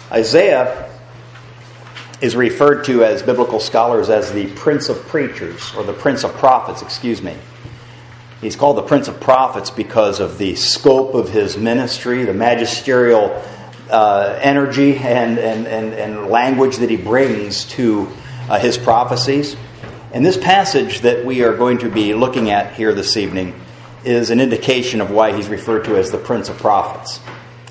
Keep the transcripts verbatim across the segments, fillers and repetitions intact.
Isaiah is referred to as biblical scholars as the Prince of Preachers, or the Prince of Prophets, excuse me. He's called the Prince of Prophets because of the scope of his ministry, the magisterial uh, energy and, and, and, and language that he brings to uh, his prophecies. And this passage that we are going to be looking at here this evening is an indication of why he's referred to as the Prince of Prophets.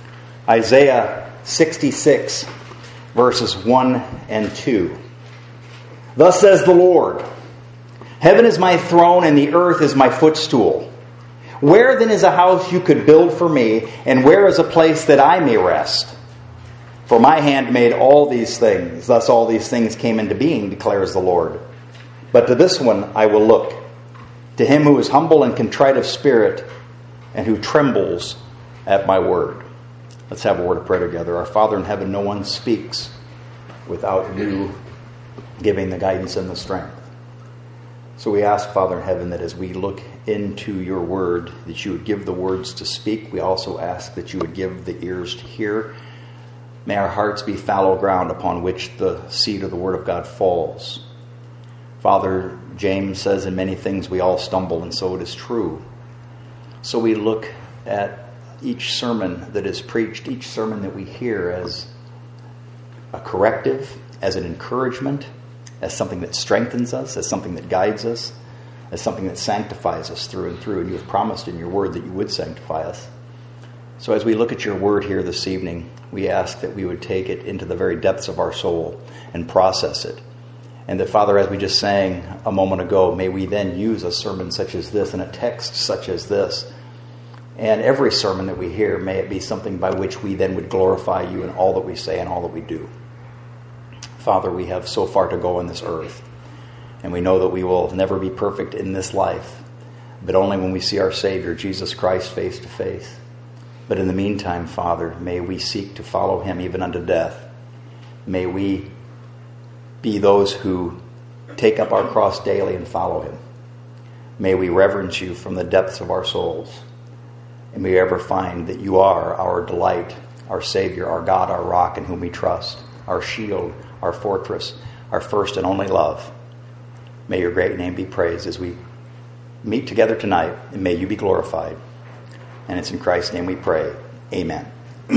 Isaiah sixty-six, verses one and two. Thus says the Lord, heaven is my throne and the earth is my footstool. Where then is a house you could build for me, and where is a place that I may rest? For my hand made all these things, thus all these things came into being, declares the Lord. But to this one I will look, to him who is humble and contrite of spirit, and who trembles at my word. Let's have a word of prayer together. Our Father in heaven, no one speaks without you giving the guidance and the strength. So we ask, Father in heaven, that as we look into your word, that you would give the words to speak. We also ask that you would give the ears to hear. May our hearts be fallow ground upon which the seed of the word of God falls. Father, James says in many things we all stumble, and so it is true. So we look at each sermon that is preached, each sermon that we hear, as a corrective, as an encouragement, as something that strengthens us, as something that guides us, as something that sanctifies us through and through. And you have promised in your word that you would sanctify us. So as we look at your word here this evening, we ask that we would take it into the very depths of our soul and process it. And that, Father, as we just sang a moment ago, may we then use a sermon such as this and a text such as this. And every sermon that we hear, may it be something by which we then would glorify you in all that we say and all that we do. Father, we have so far to go on this earth. And we know that we will never be perfect in this life, but only when we see our Savior, Jesus Christ, face to face. But in the meantime, Father, may we seek to follow him even unto death. May we be those who take up our cross daily and follow him. May we reverence you from the depths of our souls. And may we ever find that you are our delight, our Savior, our God, our rock in whom we trust, our shield, our fortress, our first and only love. May your great name be praised as we meet together tonight, and may you be glorified. And it's in Christ's name we pray. Amen.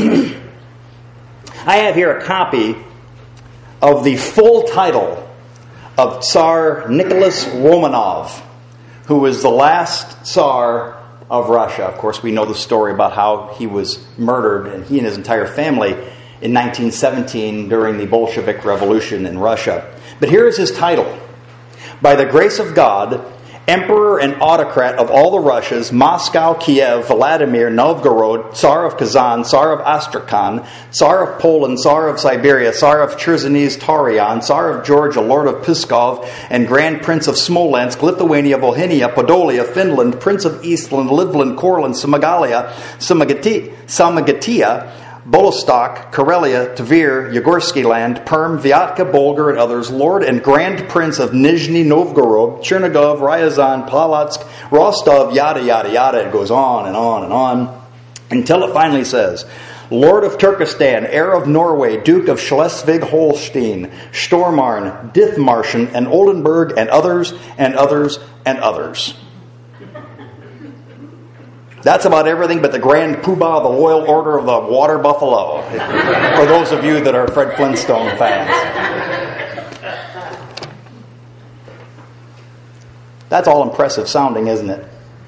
I have here a copy of the full title of Tsar Nicholas Romanov, who was the last Tsar of Russia. Of course, we know the story about how he was murdered, and he and his entire family, in nineteen seventeen during the Bolshevik Revolution in Russia. But here is his title. By the grace of God, Emperor and Autocrat of all the Russias, Moscow, Kiev, Vladimir, Novgorod, Tsar of Kazan, Tsar of Astrakhan, Tsar of Poland, Tsar of Siberia, Tsar of Chersonis, Taurian, Tsar of Georgia, Lord of Pskov, and Grand Prince of Smolensk, Lithuania, Volhynia, Podolia, Finland, Prince of Eastland, Livland, Courland, Samagalia, Samagati, Samagatia, Bolostok, Karelia, Tver, Yagorsky Land, Perm, Vyatka, Bulgar, and others, Lord and Grand Prince of Nizhny Novgorod, Chernigov, Ryazan, Polotsk, Rostov, yada, yada, yada. It goes on and on and on until it finally says, Lord of Turkestan, heir of Norway, Duke of Schleswig-Holstein, Stormarn, Dithmarschen, and Oldenburg, and others, and others, and others. That's about everything but the Grand Poobah of the Royal Order of the Water Buffalo, for those of you that are Fred Flintstone fans. That's all impressive sounding, isn't it?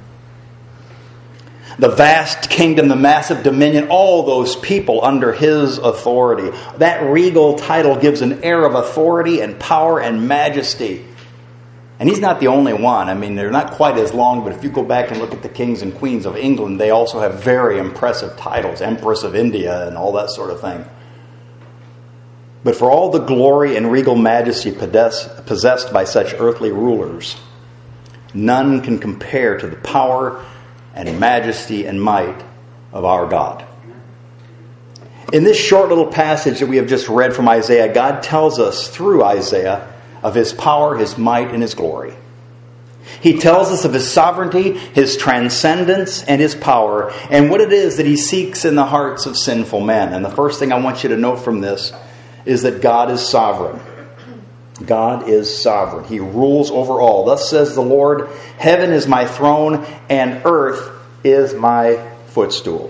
The vast kingdom, the massive dominion, all those people under his authority. That regal title gives an air of authority and power and majesty. And he's not the only one. I mean, they're not quite as long, but if you go back and look at the kings and queens of England, they also have very impressive titles. Empress of India and all that sort of thing. But for all the glory and regal majesty possessed by such earthly rulers, none can compare to the power and majesty and might of our God. In this short little passage that we have just read from Isaiah, God tells us through Isaiah of his power, his might, and his glory. He tells us of His sovereignty, His transcendence, and His power, and what it is that He seeks in the hearts of sinful men. And the first thing I want you to note from this is that God is sovereign. God is sovereign. He rules over all. Thus says the Lord, heaven is my throne, and earth is my footstool.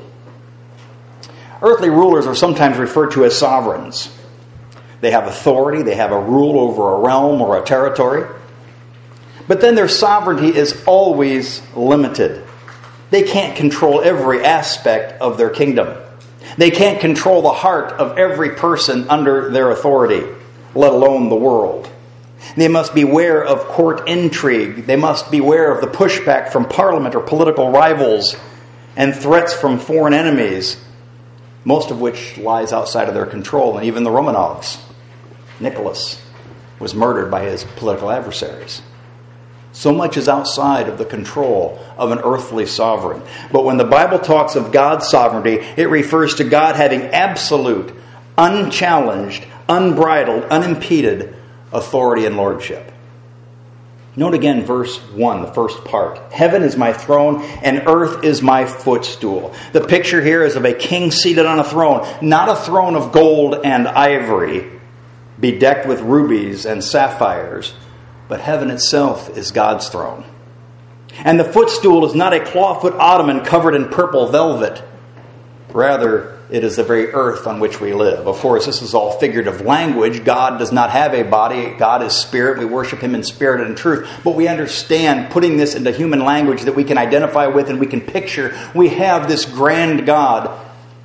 Earthly rulers are sometimes referred to as sovereigns. They have authority, they have a rule over a realm or a territory. But then their sovereignty is always limited. They can't control every aspect of their kingdom. They can't control the heart of every person under their authority, let alone the world. They must beware of court intrigue. They must beware of the pushback from parliament or political rivals and threats from foreign enemies, most of which lies outside of their control. And even the Romanovs, Nicholas, was murdered by his political adversaries. So much is outside of the control of an earthly sovereign. But when the Bible talks of God's sovereignty, it refers to God having absolute, unchallenged, unbridled, unimpeded authority and lordship. Note again verse one, the first part. Heaven is my throne and earth is my footstool. The picture here is of a king seated on a throne, not a throne of gold and ivory, bedecked with rubies and sapphires, but heaven itself is God's throne. And the footstool is not a clawfoot ottoman covered in purple velvet. Rather, it is the very earth on which we live. Of course, this is all figurative language. God does not have a body. God is spirit. We worship Him in spirit and in truth. But we understand, putting this into human language that we can identify with and we can picture, we have this grand God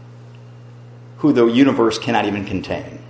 who the universe cannot even contain.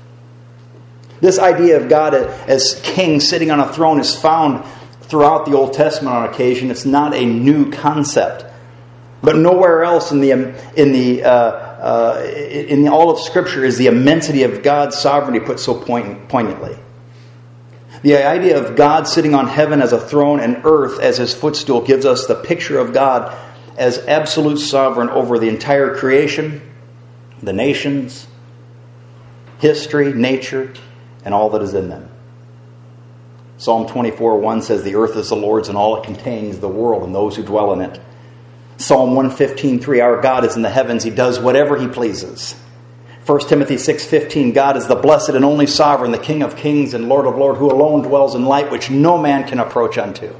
This idea of God as king sitting on a throne is found throughout the Old Testament on occasion. It's not a new concept. But nowhere else in the in the uh, uh, in all of Scripture is the immensity of God's sovereignty put so point, poignantly. The idea of God sitting on heaven as a throne and earth as His footstool gives us the picture of God as absolute sovereign over the entire creation, the nations, history, nature, and all that is in them. Psalm twenty-four one says, "The earth is the Lord's and all it contains, the world and those who dwell in it." Psalm one fifteen three, "Our God is in the heavens. He does whatever He pleases." First Timothy six fifteen, "God is the blessed and only sovereign, the King of kings and Lord of lords, who alone dwells in light which no man can approach unto."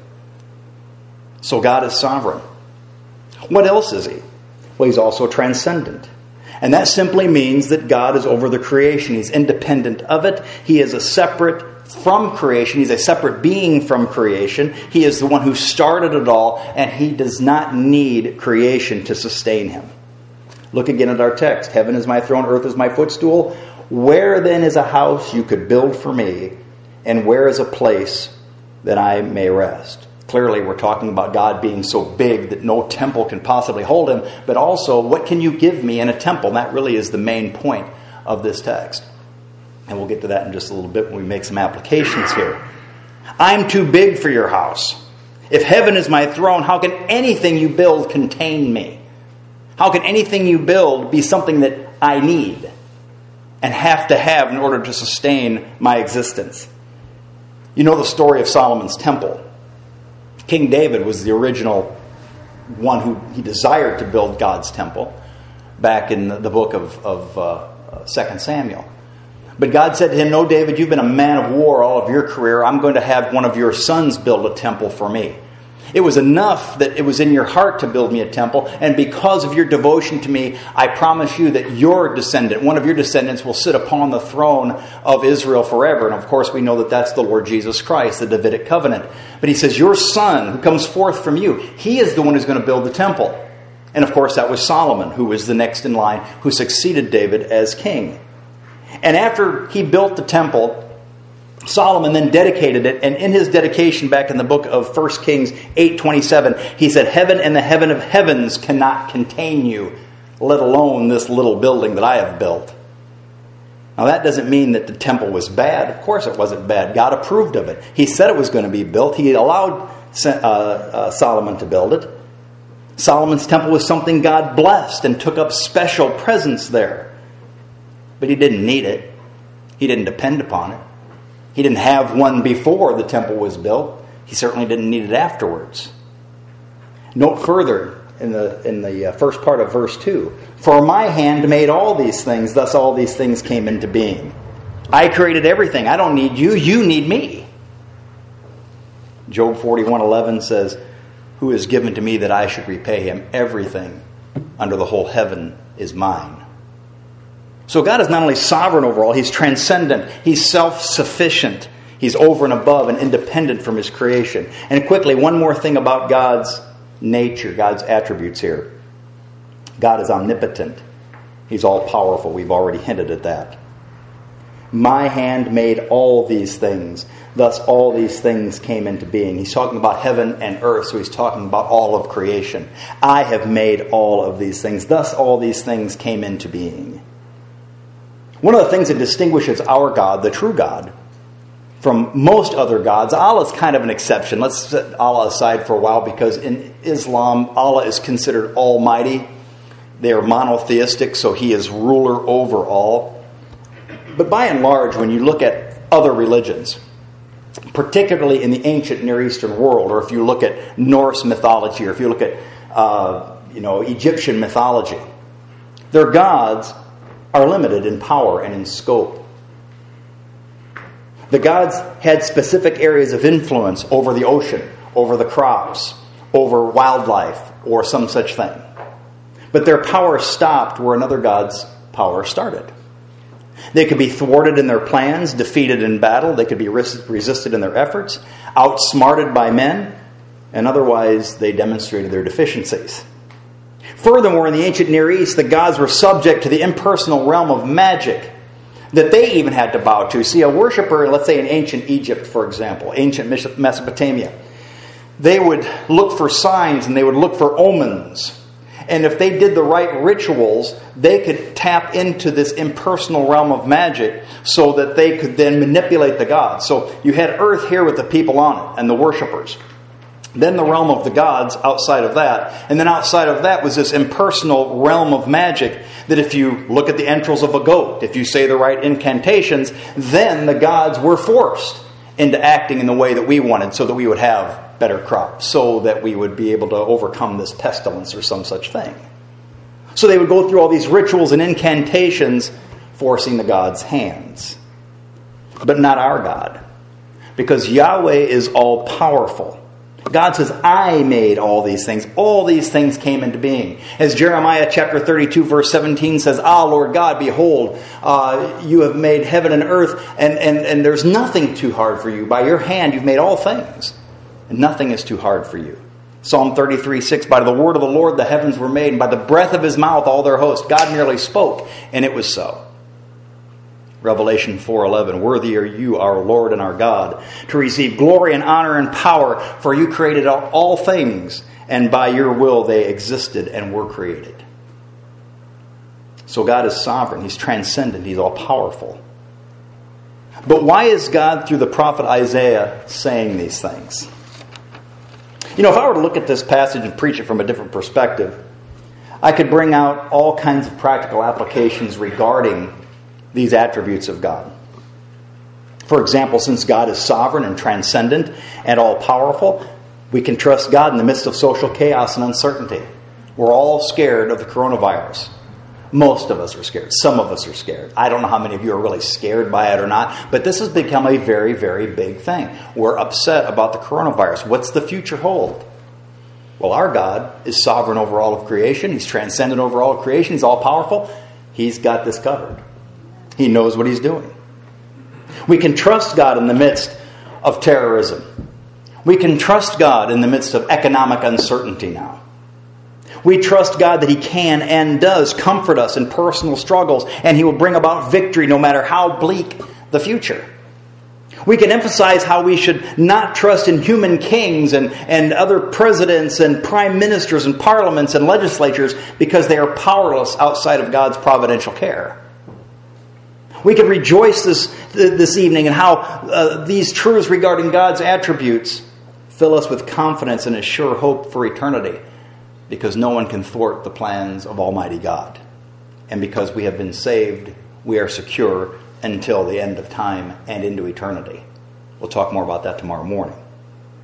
So God is sovereign. What else is He? Well, He's also transcendent. And that simply means that God is over the creation. He's independent of it. He is a separate from creation. He's a separate being from creation. He is the one who started it all, and He does not need creation to sustain Him. Look again at our text. Heaven is my throne, earth is my footstool. Where then is a house you could build for me, and where is a place that I may rest? Clearly, we're talking about God being so big that no temple can possibly hold Him, but also, what can you give me in a temple? That really is the main point of this text. And we'll get to that in just a little bit when we make some applications here. I'm too big for your house. If heaven is my throne, how can anything you build contain me? How can anything you build be something that I need and have to have in order to sustain my existence? You know the story of Solomon's temple. King David was the original one who he desired to build God's temple back in the book of, of uh, Second Samuel. But God said to him, "No, David, you've been a man of war all of your career. I'm going to have one of your sons build a temple for me." It was enough that it was in your heart to build me a temple, and because of your devotion to me, I promise you that your descendant, one of your descendants, will sit upon the throne of Israel forever. And of course, we know that that's the Lord Jesus Christ, the Davidic covenant. But He says, your son, who comes forth from you, he is the one who's going to build the temple. And of course, that was Solomon, who was the next in line, who succeeded David as king. And after he built the temple, Solomon then dedicated it, and in his dedication back in the book of First Kings eight twenty-seven, he said, "Heaven and the heaven of heavens cannot contain you, let alone this little building that I have built." Now that doesn't mean that the temple was bad. Of course it wasn't bad. God approved of it. He said it was going to be built. He allowed uh, uh, Solomon to build it. Solomon's temple was something God blessed and took up special presence there. But he didn't need it. He didn't depend upon it. He didn't have one before the temple was built. He certainly didn't need it afterwards. Note further in the in the uh, first part of verse two. For my hand made all these things, thus all these things came into being. I created everything. I don't need you. You need me. Job forty-one eleven says, who is given to me that I should repay him? Everything under the whole heaven is mine. So God is not only sovereign over all, He's transcendent. He's self-sufficient. He's over and above and independent from His creation. And quickly, one more thing about God's nature, God's attributes here. God is omnipotent. He's all-powerful. We've already hinted at that. My hand made all these things. Thus all these things came into being. He's talking about heaven and earth, so he's talking about all of creation. I have made all of these things. Thus all these things came into being. One of the things that distinguishes our God, the true God, from most other gods, Allah is kind of an exception. Let's set Allah aside for a while, because in Islam, Allah is considered almighty. They are monotheistic, so He is ruler over all. But by and large, when you look at other religions, particularly in the ancient Near Eastern world, or if you look at Norse mythology, or if you look at uh, you know Egyptian mythology, their gods are limited in power and in scope. The gods had specific areas of influence over the ocean, over the crops, over wildlife, or some such thing. But their power stopped where another god's power started. They could be thwarted in their plans, defeated in battle. They could be res- resisted in their efforts, outsmarted by men, and otherwise they demonstrated their deficiencies. Furthermore, in the ancient Near East, the gods were subject to the impersonal realm of magic that they even had to bow to. See, a worshiper, let's say in ancient Egypt, for example, ancient Mesopotamia, they would look for signs and they would look for omens. And if they did the right rituals, they could tap into this impersonal realm of magic so that they could then manipulate the gods. So you had earth here with the people on it and the worshipers. Then the realm of the gods outside of that. And then outside of that was this impersonal realm of magic that if you look at the entrails of a goat, if you say the right incantations, then the gods were forced into acting in the way that we wanted so that we would have better crops, so that we would be able to overcome this pestilence or some such thing. So they would go through all these rituals and incantations, forcing the gods' hands. But not our God, because Yahweh is all-powerful. God says, I made all these things. All these things came into being. As Jeremiah chapter thirty-two verse seventeen says, Ah, Lord God, behold, uh, you have made heaven and earth, and, and, and there's nothing too hard for you. By your hand you've made all things, and nothing is too hard for you. Psalm thirty-three six, by the word of the Lord the heavens were made, and by the breath of His mouth all their host. God merely spoke, and it was so. Revelation four eleven, worthy are you, our Lord and our God, to receive glory and honor and power, for you created all things, and by your will they existed and were created. So God is sovereign. He's transcendent. He's all-powerful. But why is God, through the prophet Isaiah, saying these things? You know, if I were to look at this passage and preach it from a different perspective, I could bring out all kinds of practical applications regarding these attributes of God. For example, since God is sovereign and transcendent and all-powerful, we can trust God in the midst of social chaos and uncertainty. We're all scared of the coronavirus. Most of us are scared. Some of us are scared. I don't know how many of you are really scared by it or not, but this has become a very, very big thing. We're upset about the coronavirus. What's the future hold? Well, our God is sovereign over all of creation. He's transcendent over all of creation. He's all-powerful. He's got this covered. He knows what He's doing. We can trust God in the midst of terrorism. We can trust God in the midst of economic uncertainty now. We trust God that He can and does comfort us in personal struggles, and He will bring about victory no matter how bleak the future. We can emphasize how we should not trust in human kings and, and other presidents and prime ministers and parliaments and legislatures because they are powerless outside of God's providential care. We can rejoice this, this evening in how uh, these truths regarding God's attributes fill us with confidence and a sure hope for eternity, because no one can thwart the plans of Almighty God. And because we have been saved, we are secure until the end of time and into eternity. We'll talk more about that tomorrow morning.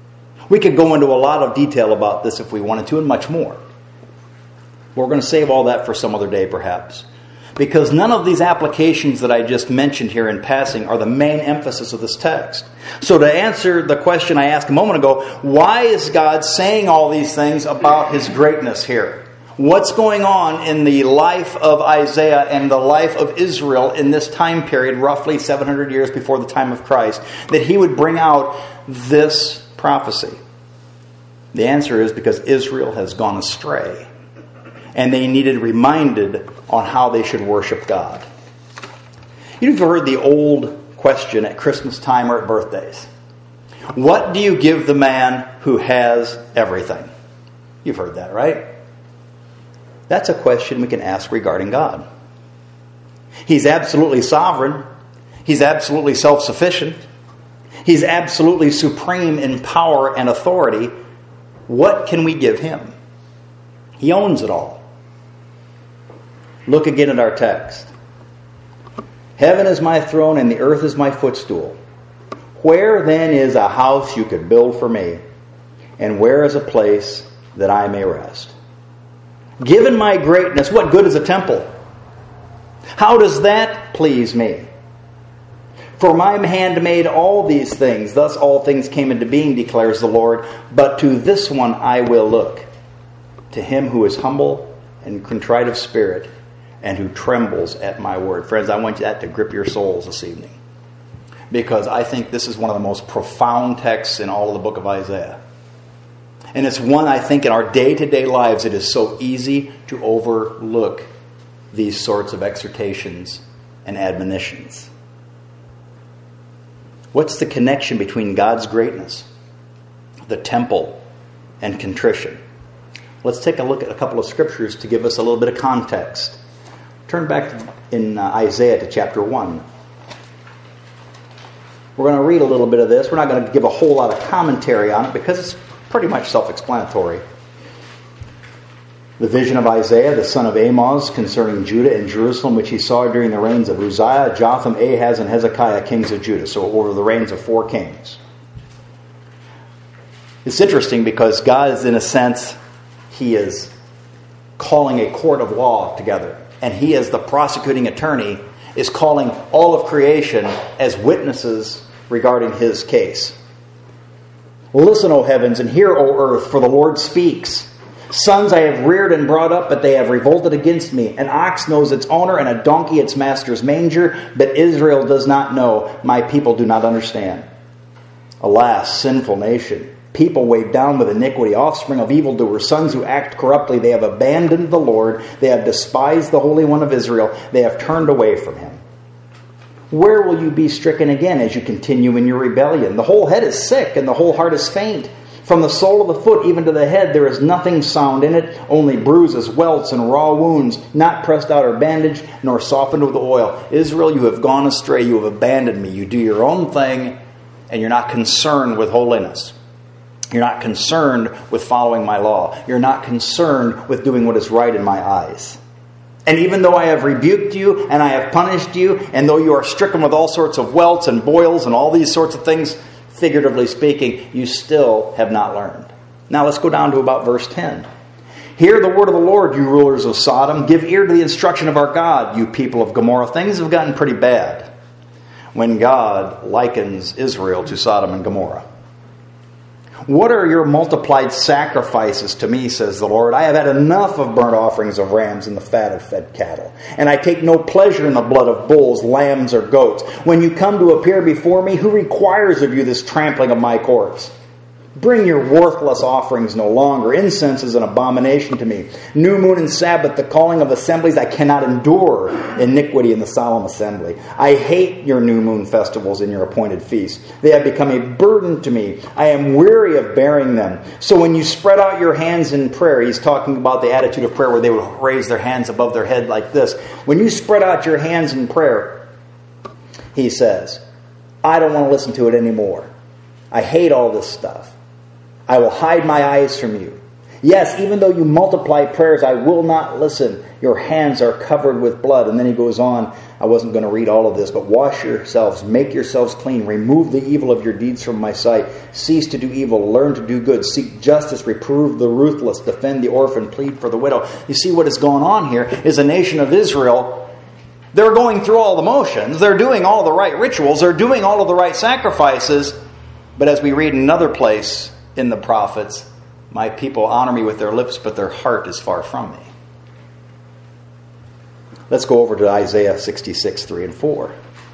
We could go into a lot of detail about this if we wanted to, and much more. But we're going to save all that for some other day, perhaps. Because none of these applications that I just mentioned here in passing are the main emphasis of this text. So to answer the question I asked a moment ago, why is God saying all these things about His greatness here? What's going on in the life of Isaiah and the life of Israel in this time period, roughly seven hundred years before the time of Christ, that He would bring out this prophecy? The answer is because Israel has gone astray, and they needed reminded on how they should worship God. You've heard the old question at Christmas time or at birthdays. What do you give the man who has everything? You've heard that, right? That's a question we can ask regarding God. He's absolutely sovereign. He's absolutely self-sufficient. He's absolutely supreme in power and authority. What can we give Him? He owns it all. Look again at our text. Heaven is my throne and the earth is my footstool. Where then is a house you could build for me? And where is a place that I may rest? Given my greatness, what good is a temple? How does that please me? For my hand made all these things. Thus all things came into being, declares the Lord. But to this one I will look. To him who is humble and contrite of spirit, and who trembles at my word. Friends, I want that to grip your souls this evening, because I think this is one of the most profound texts in all of the book of Isaiah. And it's one, I think, in our day-to-day lives, it is so easy to overlook these sorts of exhortations and admonitions. What's the connection between God's greatness, the temple, and contrition? Let's take a look at a couple of scriptures to give us a little bit of context. Turn back in uh, Isaiah to chapter one. We're going to read a little bit of this. We're not going to give a whole lot of commentary on it because it's pretty much self-explanatory. The vision of Isaiah, the son of Amoz, concerning Judah and Jerusalem, which he saw during the reigns of Uzziah, Jotham, Ahaz, and Hezekiah, kings of Judah. So over the reigns of four kings. It's interesting because God is, in a sense, He is calling a court of law together. And He, as the prosecuting attorney, is calling all of creation as witnesses regarding His case. Listen, O heavens, and hear, O earth, for the Lord speaks. Sons I have reared and brought up, but they have revolted against me. An ox knows its owner, and a donkey its master's manger, but Israel does not know. My people do not understand. Alas, sinful nation, people weighed down with iniquity, offspring of evildoers, sons who act corruptly. They have abandoned the Lord. They have despised the Holy One of Israel. They have turned away from Him. Where will you be stricken again as you continue in your rebellion? The whole head is sick, and the whole heart is faint. From the sole of the foot even to the head, there is nothing sound in it, only bruises, welts, and raw wounds, not pressed out or bandaged, nor softened with oil. Israel, you have gone astray. You have abandoned me. You do your own thing, and you're not concerned with holiness. You're not concerned with following my law. You're not concerned with doing what is right in my eyes. And even though I have rebuked you and I have punished you, and though you are stricken with all sorts of welts and boils and all these sorts of things, figuratively speaking, you still have not learned. Now let's go down to about verse ten. Hear the word of the Lord, you rulers of Sodom. Give ear to the instruction of our God, you people of Gomorrah. Things have gotten pretty bad when God likens Israel to Sodom and Gomorrah. What are your multiplied sacrifices to me, says the Lord? I have had enough of burnt offerings of rams and the fat of fed cattle. And I take no pleasure in the blood of bulls, lambs, or goats. When you come to appear before me, who requires of you this trampling of my courts? Bring your worthless offerings no longer. Incense is an abomination to me. New moon and Sabbath, the calling of assemblies, I cannot endure iniquity in the solemn assembly. I hate your new moon festivals and your appointed feasts. They have become a burden to me. I am weary of bearing them. So when you spread out your hands in prayer, he's talking about the attitude of prayer where they would raise their hands above their head like this. When you spread out your hands in prayer, he says, I don't want to listen to it anymore. I hate all this stuff. I will hide my eyes from you. Yes, even though you multiply prayers, I will not listen. Your hands are covered with blood. And then he goes on. I wasn't going to read all of this, but wash yourselves, make yourselves clean, remove the evil of your deeds from my sight. Cease to do evil, learn to do good, seek justice, reprove the ruthless, defend the orphan, plead for the widow. You see what is going on here is a nation of Israel. They're going through all the motions. They're doing all the right rituals. They're doing all of the right sacrifices. But as we read in another place in the prophets, my people honor me with their lips, but their heart is far from me. Let's go over to Isaiah sixty-six, three and four.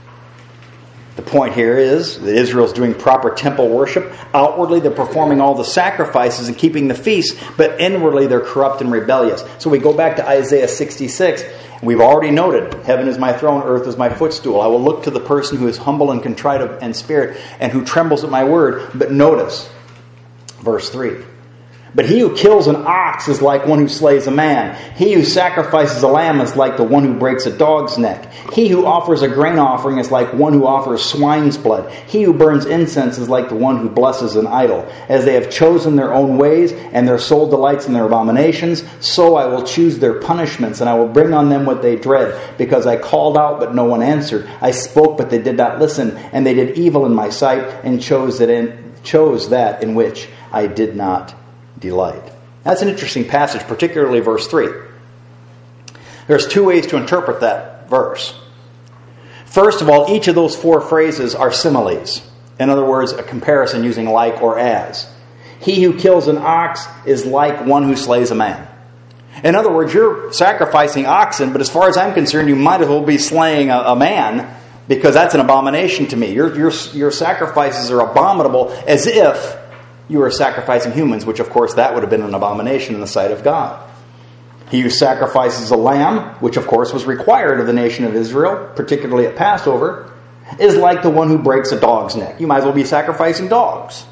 The point here is that Israel is doing proper temple worship. Outwardly, they're performing all the sacrifices and keeping the feasts, but inwardly, they're corrupt and rebellious. So we go back to Isaiah sixty-six. We've already noted, heaven is my throne, earth is my footstool. I will look to the person who is humble and contrite of in spirit and who trembles at my word. But notice, verse three. But he who kills an ox is like one who slays a man. He who sacrifices a lamb is like the one who breaks a dog's neck. He who offers a grain offering is like one who offers swine's blood. He who burns incense is like the one who blesses an idol. As they have chosen their own ways, and their soul delights in their abominations, so I will choose their punishments, and I will bring on them what they dread. Because I called out, but no one answered. I spoke, but they did not listen. And they did evil in my sight, and chose that in, chose that in which I did not delight. That's an interesting passage, particularly verse three. There's two ways to interpret that verse. First of all, each of those four phrases are similes. In other words, a comparison using like or as. He who kills an ox is like one who slays a man. In other words, you're sacrificing oxen, but as far as I'm concerned, you might as well be slaying a, a man, because that's an abomination to me. Your, your, your sacrifices are abominable, as if you are sacrificing humans, which of course that would have been an abomination in the sight of God. He who sacrifices a lamb, which of course was required of the nation of Israel, particularly at Passover, is like the one who breaks a dog's neck. You might as well be sacrificing dogs.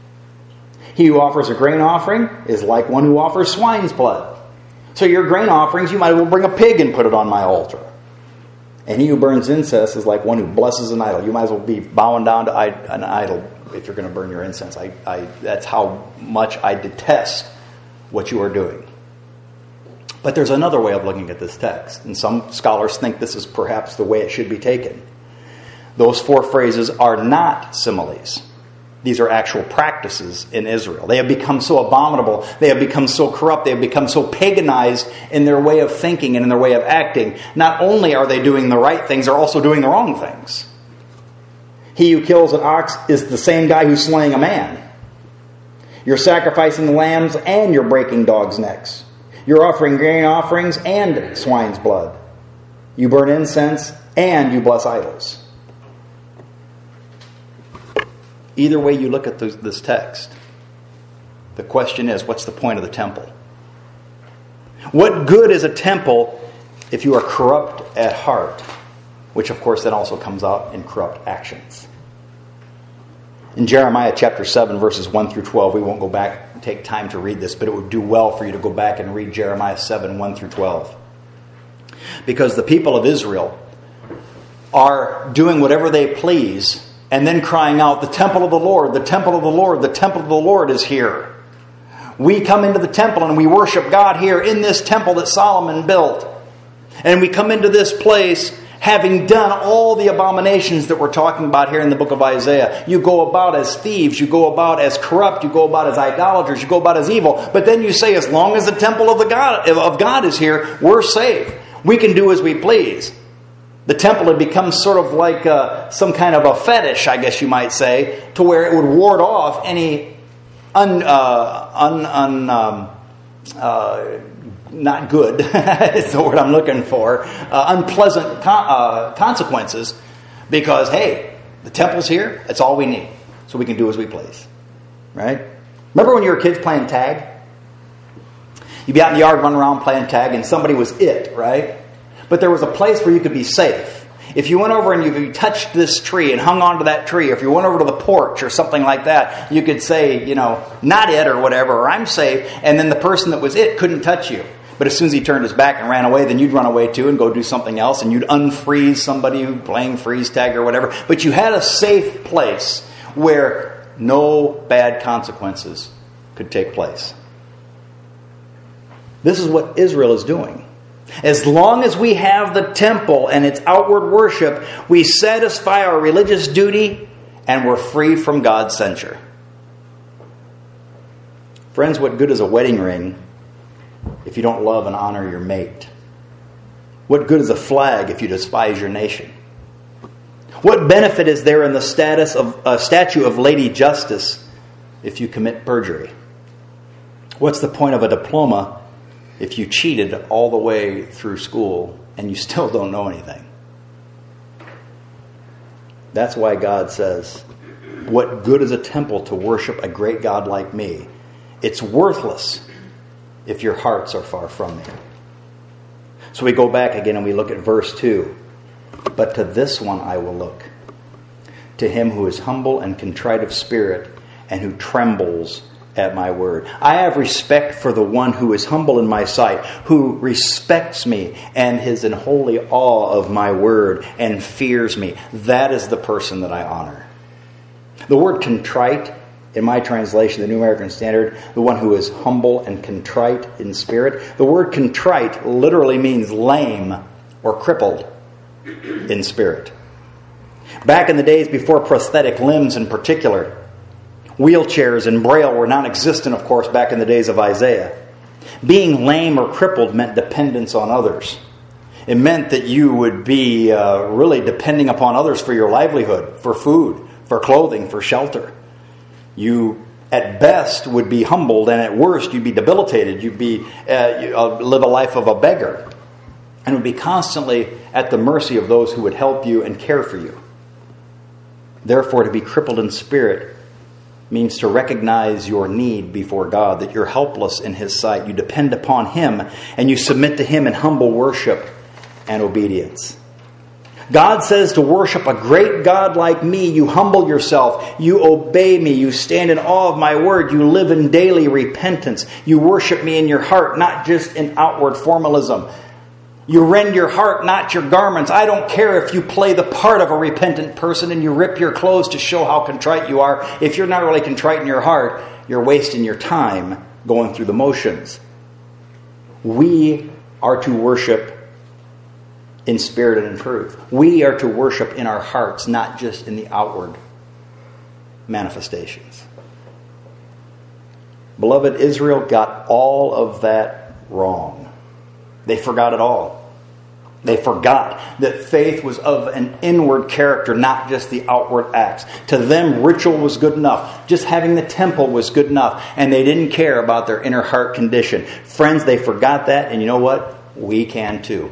He who offers a grain offering is like one who offers swine's blood. So your grain offerings, you might as well bring a pig and put it on my altar. And he who burns incense is like one who blesses an idol. You might as well be bowing down to an idol if you're going to burn your incense. I, I, that's how much I detest what you are doing. But there's another way of looking at this text, and some scholars think this is perhaps the way it should be taken. Those four phrases are not similes. These are actual practices in Israel. They have become so abominable, they have become so corrupt, they have become so paganized in their way of thinking and in their way of acting. Not only are they doing the right things, they're also doing the wrong things. He who kills an ox is the same guy who's slaying a man. You're sacrificing lambs and you're breaking dogs' necks. You're offering grain offerings and swine's blood. You burn incense and you bless idols. Either way you look at this text, the question is, what's the point of the temple? What good is a temple if you are corrupt at heart? Which, of course, then also comes out in corrupt actions. In Jeremiah chapter seven, verses one through twelve, we won't go back and take time to read this, but it would do well for you to go back and read Jeremiah seven, one through twelve. Because the people of Israel are doing whatever they please and then crying out, the temple of the Lord, the temple of the Lord, the temple of the Lord is here. We come into the temple and we worship God here in this temple that Solomon built. And we come into this place having done all the abominations that we're talking about here in the book of Isaiah. You go about as thieves, you go about as corrupt, you go about as idolaters, you go about as evil. But then you say, as long as the temple of the God of God is here, we're safe. We can do as we please. The temple had become sort of like uh, some kind of a fetish, I guess you might say, to where it would ward off any un, uh, un, un um, uh, not good, is the word I'm looking for, uh, unpleasant con- uh, consequences, because, hey, the temple's here, that's all we need, so we can do as we please. Right? Remember when you were kids playing tag? You'd be out in the yard running around playing tag, and somebody was it, right? But there was a place where you could be safe. If you went over and you touched this tree and hung onto that tree, or if you went over to the porch or something like that, you could say, you know, not it or whatever, or I'm safe, and then the person that was it couldn't touch you. But as soon as he turned his back and ran away, then you'd run away too and go do something else, and you'd unfreeze somebody who playing freeze tag or whatever. But you had a safe place where no bad consequences could take place. This is what Israel is doing. As long as we have the temple and its outward worship, we satisfy our religious duty and we're free from God's censure. Friends, what good is a wedding ring if you don't love and honor your mate? What good is a flag if you despise your nation? What benefit is there in the status of a statue of Lady Justice if you commit perjury? What's the point of a diploma if you cheated all the way through school and you still don't know anything? That's why God says, what good is a temple to worship a great God like me? It's worthless if your hearts are far from me. So we go back again and we look at verse two. But to this one I will look, to him who is humble and contrite of spirit and who trembles at my word. I have respect for the one who is humble in my sight, who respects me and is in holy awe of my word and fears me. That is the person that I honor. The word contrite, in my translation, the New American Standard, the one who is humble and contrite in spirit. The word contrite literally means lame or crippled in spirit. Back in the days before prosthetic limbs in particular, wheelchairs and braille were non-existent, of course, back in the days of Isaiah. Being lame or crippled meant dependence on others. It meant that you would be uh, really depending upon others for your livelihood, for food, for clothing, for shelter. You, at best, would be humbled, and at worst, you'd be debilitated. You'd be uh, you, uh, live a life of a beggar, and would be constantly at the mercy of those who would help you and care for you. Therefore, to be crippled in spirit means to recognize your need before God, that you're helpless in His sight. You depend upon Him, and you submit to Him in humble worship and obedience. God says to worship a great God like me, you humble yourself, you obey me, you stand in awe of my word, you live in daily repentance, you worship me in your heart, not just in outward formalism. You rend your heart, not your garments. I don't care if you play the part of a repentant person and you rip your clothes to show how contrite you are. If you're not really contrite in your heart, you're wasting your time going through the motions. We are to worship in spirit and in truth. We are to worship in our hearts, not just in the outward manifestations. Beloved, Israel got all of that wrong. They forgot it all. They forgot that faith was of an inward character, not just the outward acts. To them, ritual was good enough. Just having the temple was good enough. And they didn't care about their inner heart condition. Friends, they forgot that. And you know what? We can too.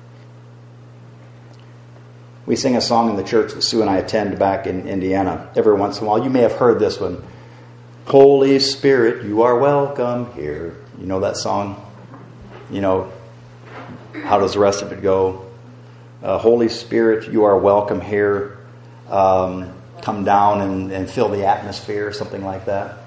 We sing a song in the church that Sue and I attend back in Indiana every once in a while. You may have heard this one. Holy Spirit, you are welcome here. You know that song? You know, how does the rest of it go? Uh, Holy Spirit, you are welcome here. Um, come down and, and fill the atmosphere, something like that.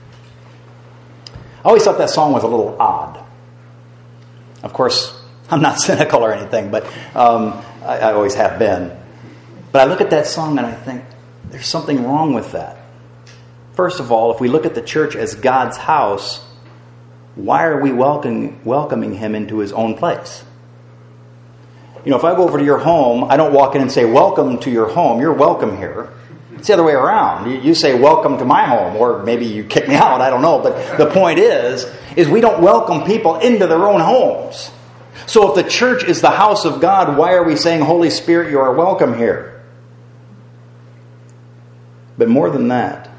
I always thought that song was a little odd. Of course, I'm not cynical or anything, but um, I, I always have been. But I look at that song and I think, there's something wrong with that. First of all, if we look at the church as God's house, why are we welcoming, welcoming Him into His own place? You know, if I go over to your home, I don't walk in and say, welcome to your home. You're welcome here. It's the other way around. You, you say, welcome to my home. Or maybe you kick me out. I don't know. But the point is, is we don't welcome people into their own homes. So if the church is the house of God, why are we saying, Holy Spirit, you are welcome here? But more than that,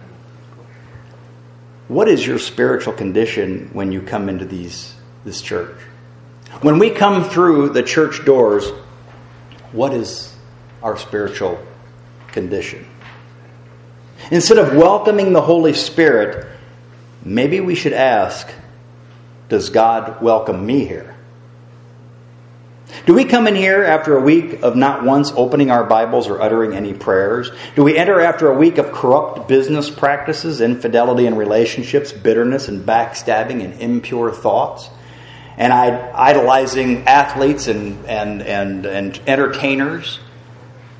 what is your spiritual condition when you come into these this church? When we come through the church doors, what is our spiritual condition? Instead of welcoming the Holy Spirit, maybe we should ask, does God welcome me here? Do we come in here after a week of not once opening our Bibles or uttering any prayers? Do we enter after a week of corrupt business practices, infidelity in relationships, bitterness and backstabbing and impure thoughts? And idolizing athletes and, and, and, and entertainers?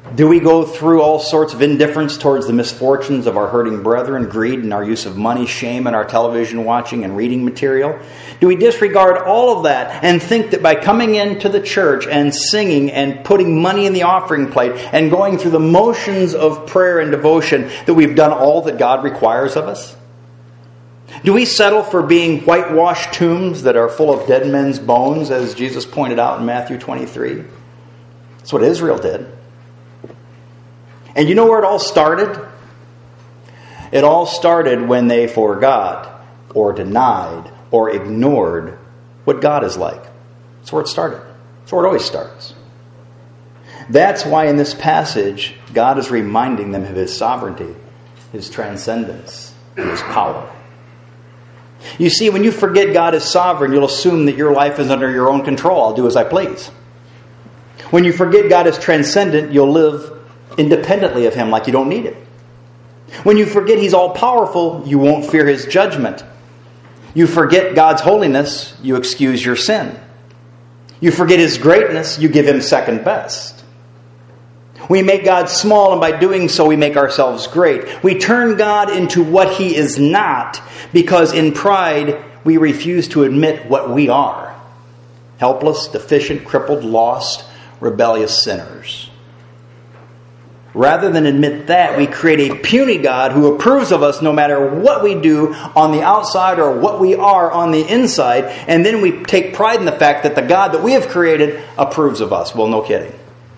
Do we go through all sorts of indifference towards the misfortunes of our hurting brethren, greed in our use of money, shame in our television watching and reading material? Do we disregard all of that and think that by coming into the church and singing and putting money in the offering plate and going through the motions of prayer and devotion that we've done all that God requires of us? Do we settle for being whitewashed tombs that are full of dead men's bones, as Jesus pointed out in Matthew twenty-three? That's what Israel did. And you know where it all started? It all started when they forgot or denied or ignored what God is like. That's where it started. That's where it always starts. That's why in this passage, God is reminding them of His sovereignty, His transcendence, and His power. You see, when you forget God is sovereign, you'll assume that your life is under your own control. I'll do as I please. When you forget God is transcendent, you'll live independently of Him like you don't need it. When you forget He's all-powerful, you won't fear His judgment. You forget God's holiness, you excuse your sin. You forget His greatness, you give Him second best. We make God small, and by doing so we make ourselves great. We turn God into what He is not, because in pride we refuse to admit what we are. Helpless, deficient, crippled, lost, rebellious sinners. Rather than admit that, we create a puny God who approves of us no matter what we do on the outside or what we are on the inside. And then we take pride in the fact that the God that we have created approves of us. Well, no kidding.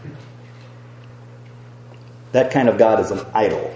That kind of God is an idol.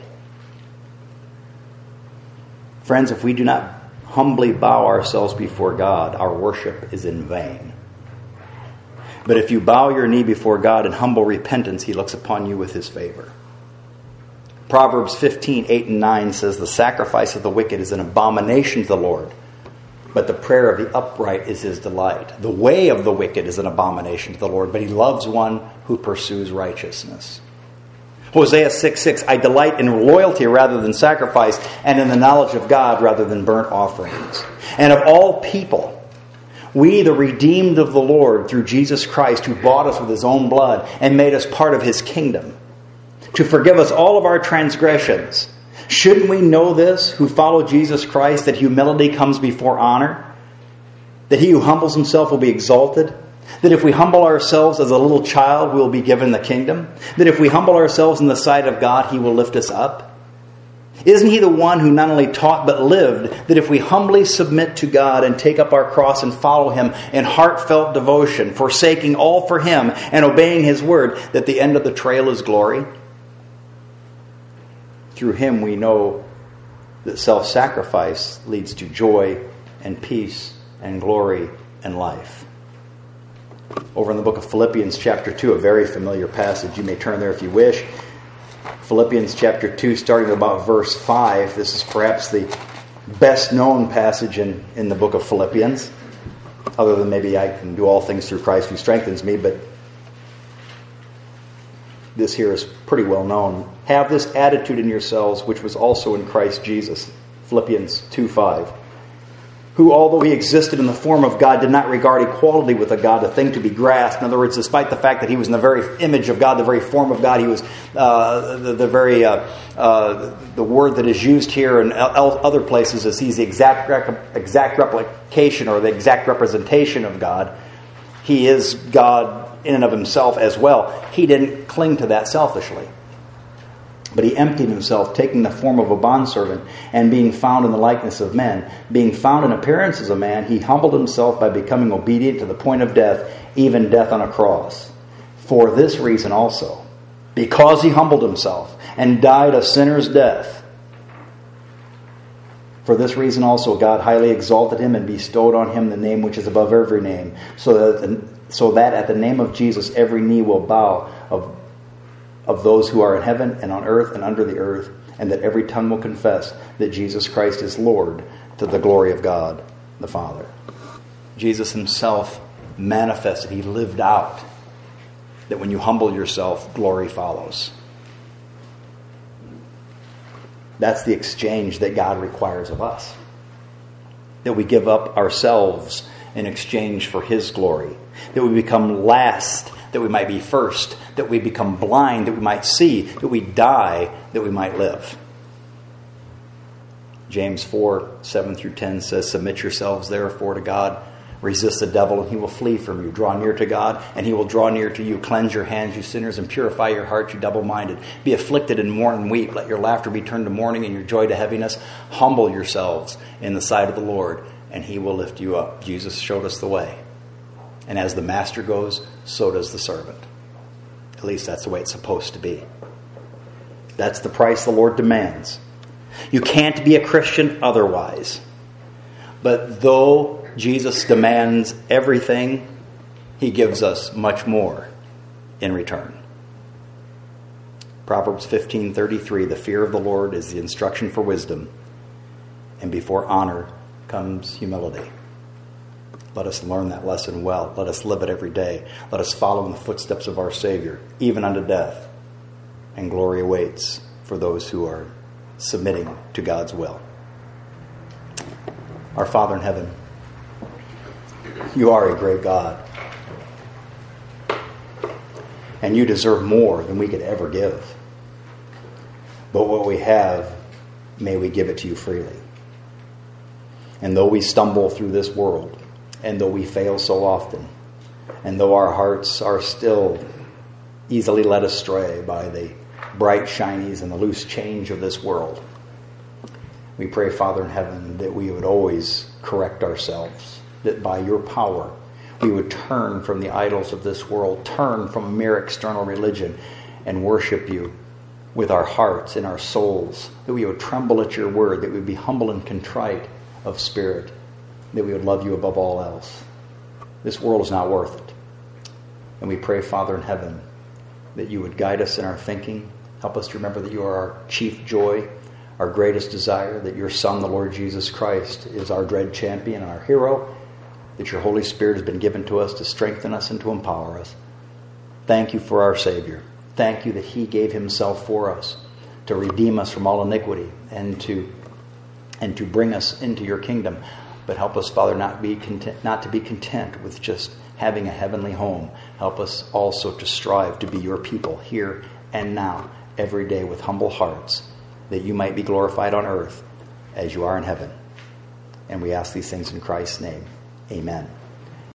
Friends, if we do not humbly bow ourselves before God, our worship is in vain. But if you bow your knee before God in humble repentance, He looks upon you with His favor. Proverbs fifteen, eight and nine says, "The sacrifice of the wicked is an abomination to the Lord, but the prayer of the upright is His delight. The way of the wicked is an abomination to the Lord, but He loves one who pursues righteousness." Hosea six six, "I delight in loyalty rather than sacrifice, and in the knowledge of God rather than burnt offerings." And of all people, we, the redeemed of the Lord, through Jesus Christ, who bought us with His own blood and made us part of His kingdom, to forgive us all of our transgressions. Shouldn't we know this, who follow Jesus Christ, that humility comes before honor? That he who humbles himself will be exalted? That if we humble ourselves as a little child, we will be given the kingdom? That if we humble ourselves in the sight of God, He will lift us up? Isn't He the one who not only taught but lived that if we humbly submit to God and take up our cross and follow Him in heartfelt devotion, forsaking all for Him and obeying His word, that the end of the trail is glory? Through Him we know that self-sacrifice leads to joy and peace and glory and life. Over in the book of Philippians chapter two, a very familiar passage. You may turn there if you wish. Philippians chapter two, starting about verse five. This is perhaps the best known passage in, in the book of Philippians. Other than maybe I can do all things through Christ who strengthens me, but this here is pretty well known. "Have this attitude in yourselves, which was also in Christ Jesus." Philippians two five. "Who, although He existed in the form of God, did not regard equality with a God a thing to be grasped." In other words, despite the fact that He was in the very image of God, the very form of God, He was uh, the, the very uh, uh, the word that is used here and other places is He's the exact rec- exact replication or the exact representation of God. He is God in and of Himself as well. He didn't cling to that selfishly. But He emptied Himself, taking the form of a bondservant, and being found in the likeness of men. Being found in appearance as a man, He humbled Himself by becoming obedient to the point of death, even death on a cross. For this reason also, because He humbled Himself and died a sinner's death, for this reason also God highly exalted Him and bestowed on Him the name which is above every name, so that, the, so that at the name of Jesus every knee will bow of of those who are in heaven and on earth and under the earth, and that every tongue will confess that Jesus Christ is Lord, to the glory of God the Father. Jesus Himself manifested, He lived out that when you humble yourself, glory follows. That's the exchange that God requires of us. That we give up ourselves in exchange for His glory. That we become last that we might be first, that we become blind, that we might see, that we die, that we might live. James four, seven through ten says, submit yourselves therefore to God. Resist the devil and he will flee from you. Draw near to God and he will draw near to you. Cleanse your hands, you sinners, and purify your hearts, you double-minded. Be afflicted and mourn and weep. Let your laughter be turned to mourning and your joy to heaviness. Humble yourselves in the sight of the Lord and he will lift you up. Jesus showed us the way. And as the master goes, so does the servant. At least that's the way it's supposed to be. That's the price the Lord demands. You can't be a Christian otherwise. But though Jesus demands everything, he gives us much more in return. Proverbs fifteen thirty-three, the fear of the Lord is the instruction for wisdom, and before honor comes humility. Let us learn that lesson well. Let us live it every day. Let us follow in the footsteps of our Savior, even unto death. And glory awaits for those who are submitting to God's will. Our Father in heaven, you are a great God. And you deserve more than we could ever give. But what we have, may we give it to you freely. And though we stumble through this world, and though we fail so often, and though our hearts are still easily led astray by the bright shinies and the loose change of this world, we pray, Father in heaven, that we would always correct ourselves, that by your power we would turn from the idols of this world, turn from mere external religion, and worship you with our hearts and our souls, that we would tremble at your word, that we would be humble and contrite of spirit, that we would love you above all else. This world is not worth it. And we pray, Father in heaven, that you would guide us in our thinking. Help us to remember that you are our chief joy, our greatest desire, that your Son, the Lord Jesus Christ, is our dread champion and our hero, that your Holy Spirit has been given to us to strengthen us and to empower us. Thank you for our Savior. Thank you that he gave himself for us to redeem us from all iniquity and to and to bring us into your kingdom. But help us, Father, not be content, not to be content with just having a heavenly home. Help us also to strive to be your people here and now, every day with humble hearts, that you might be glorified on earth as you are in heaven. And we ask these things in Christ's name. Amen.